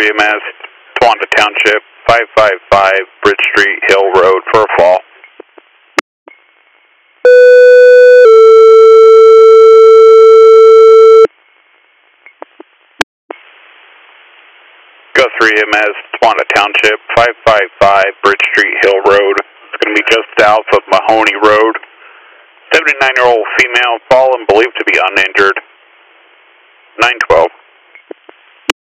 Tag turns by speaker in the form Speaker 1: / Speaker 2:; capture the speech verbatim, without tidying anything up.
Speaker 1: three M S, Towanda Township, five five five Bridge Street, Hill Road for a fall. Go three M S, Towanda Township, five five five Bridge Street, Hill Road. It's going to be just south of Mahoney Road. seventy-nine-year-old female, fallen, believed to be uninjured. nine twelve.